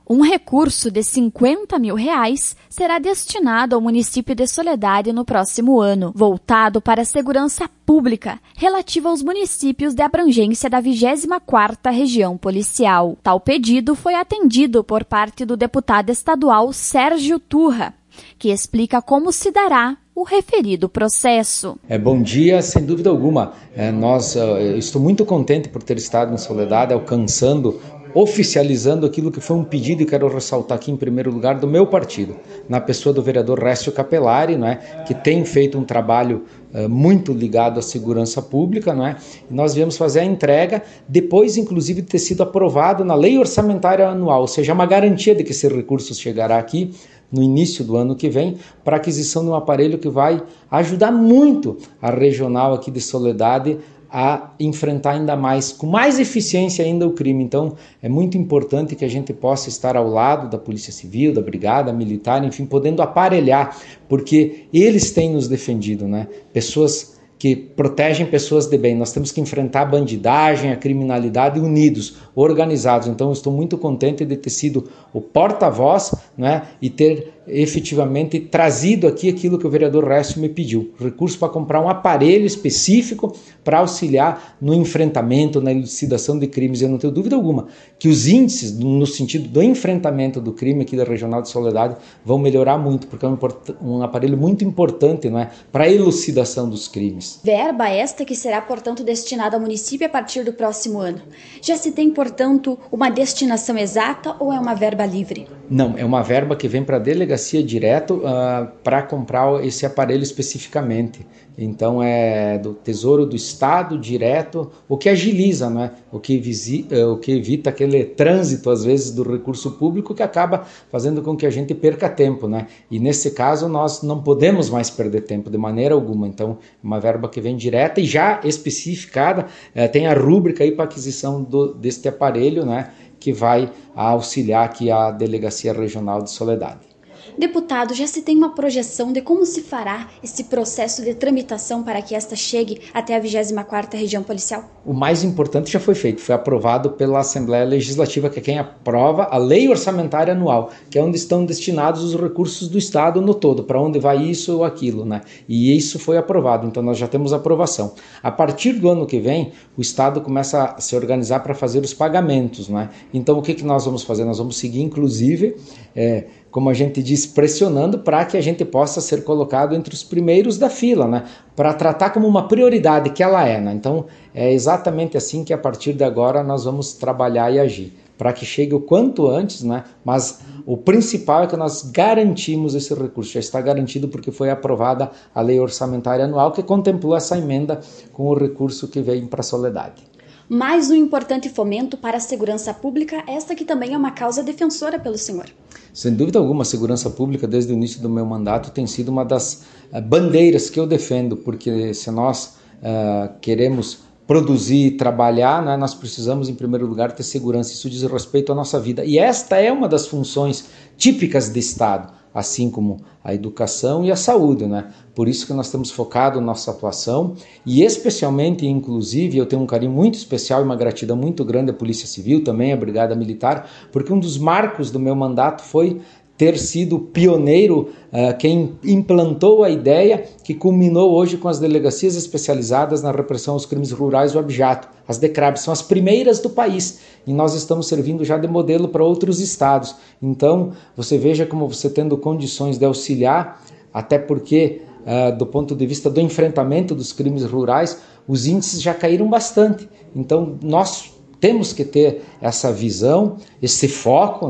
Um recurso de R$50 mil será destinado ao município de Soledade no próximo ano, voltado para a segurança pública, relativa aos municípios de abrangência da 24ª Região Policial. Tal pedido foi atendido por parte do deputado estadual Sérgio Turra, que explica como se dará o referido processo. Bom dia, sem dúvida alguma. Eu estou muito contente por ter estado em Soledade, oficializando aquilo que foi um pedido, e quero ressaltar aqui em primeiro lugar, do meu partido, na pessoa do vereador Récio Capelari, que tem feito um trabalho muito ligado à segurança pública. E nós viemos fazer a entrega, depois inclusive de ter sido aprovado na lei orçamentária anual, ou seja, uma garantia de que esse recurso chegará aqui no início do ano que vem, para a aquisição de um aparelho que vai ajudar muito a regional aqui de Soledade a enfrentar ainda mais, com mais eficiência ainda, o crime. Então, é muito importante que a gente possa estar ao lado da Polícia Civil, da Brigada Militar, enfim, podendo aparelhar, porque eles têm nos defendido, pessoas que protegem pessoas de bem. Nós temos que enfrentar a bandidagem, a criminalidade unidos, organizados. Então, eu estou muito contente de ter sido o porta-voz, e ter efetivamente trazido aqui aquilo que o vereador Récio me pediu, recurso para comprar um aparelho específico para auxiliar no enfrentamento, na elucidação de crimes. Eu não tenho dúvida alguma que os índices no sentido do enfrentamento do crime aqui da Regional de Soledade vão melhorar muito, porque é um aparelho muito importante, para a elucidação dos crimes. Verba esta que será, portanto, destinada ao município a partir do próximo ano. Já se tem, portanto, uma destinação exata ou é uma verba livre? Não, é uma verba que vem para a delegacia direto para comprar esse aparelho especificamente. Então é do Tesouro do Estado direto, o que agiliza, o que evita aquele trânsito às vezes do recurso público, que acaba fazendo com que a gente perca tempo, E nesse caso nós não podemos mais perder tempo de maneira alguma. Então é uma verba que vem direta e já especificada, tem a rúbrica aí para aquisição deste aparelho, que vai auxiliar aqui a Delegacia Regional de Soledade. Deputado, já se tem uma projeção de como se fará esse processo de tramitação para que esta chegue até a 24ª Região Policial? O mais importante já foi feito, foi aprovado pela Assembleia Legislativa, que é quem aprova a lei orçamentária anual, que é onde estão destinados os recursos do Estado no todo, para onde vai isso ou aquilo, E isso foi aprovado, então nós já temos aprovação. A partir do ano que vem, o Estado começa a se organizar para fazer os pagamentos, Então o que nós vamos fazer? Nós vamos seguir, inclusive, como a gente diz, pressionando para que a gente possa ser colocado entre os primeiros da fila, para tratar como uma prioridade que ela é. Então, é exatamente assim que a partir de agora nós vamos trabalhar e agir, para que chegue o quanto antes, mas o principal é que nós garantimos esse recurso, já está garantido porque foi aprovada a lei orçamentária anual, que contemplou essa emenda com o recurso que vem para a Soledade. Mais um importante fomento para a segurança pública, esta que também é uma causa defensora pelo senhor. Sem dúvida alguma, a segurança pública, desde o início do meu mandato, tem sido uma das bandeiras que eu defendo, porque se nós queremos produzir, trabalhar, nós precisamos, em primeiro lugar, ter segurança. Isso diz respeito à nossa vida. E esta é uma das funções típicas de Estado, assim como a educação e a saúde, Por isso que nós temos focado nossa atuação e especialmente, inclusive, eu tenho um carinho muito especial e uma gratidão muito grande à Polícia Civil, também à Brigada Militar, porque um dos marcos do meu mandato foi ter sido pioneiro, quem implantou a ideia que culminou hoje com as delegacias especializadas na repressão aos crimes rurais do Abjato. As DECRAB são as primeiras do país e nós estamos servindo já de modelo para outros estados. Então, você veja como você tendo condições de auxiliar, até porque, do ponto de vista do enfrentamento dos crimes rurais, os índices já caíram bastante. Então, nós temos que ter essa visão, esse foco,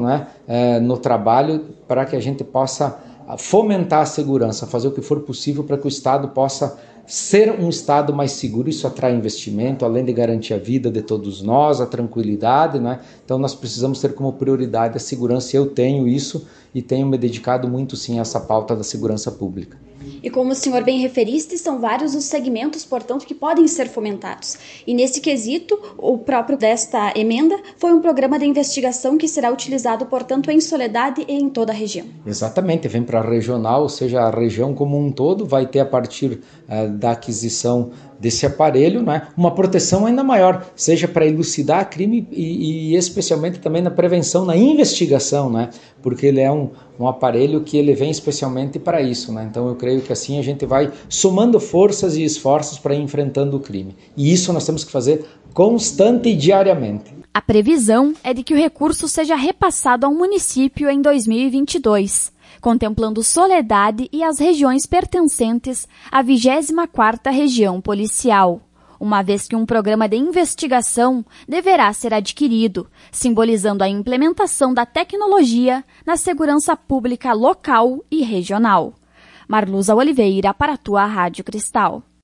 no trabalho, para que a gente possa fomentar a segurança, fazer o que for possível para que o Estado possa ser um Estado mais seguro. Isso atrai investimento, além de garantir a vida de todos nós, a tranquilidade, Então nós precisamos ter como prioridade a segurança, e eu tenho isso e tenho me dedicado muito sim a essa pauta da segurança pública. E como o senhor bem referiste, são vários os segmentos, portanto, que podem ser fomentados. E nesse quesito, o próprio desta emenda foi um programa de investigação que será utilizado, portanto, em Soledade e em toda a região. Exatamente, vem para a regional, ou seja, a região como um todo vai ter a partir da aquisição desse aparelho, né, uma proteção ainda maior, seja para elucidar crime e especialmente também na prevenção, na investigação, né, porque ele é um aparelho que ele vem especialmente para isso, né, então eu creio que assim a gente vai somando forças e esforços para ir enfrentando o crime. E isso nós temos que fazer constante e diariamente. A previsão é de que o recurso seja repassado ao município em 2022. Contemplando Soledade e as regiões pertencentes à 24ª Região Policial, uma vez que um programa de investigação deverá ser adquirido, simbolizando a implementação da tecnologia na segurança pública local e regional. Marluza Oliveira, para a tua Rádio Cristal.